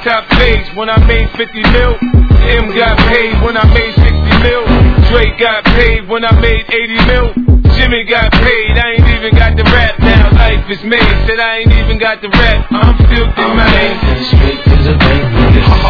top page when I made 50 mil. M got paid when I made 60 mil. Drake got paid when I made 80 mil. Jimmy got paid, I ain't even got the rap now. Life is made, said I ain't even got the rap. I'm filthy, man. Straight to the bank,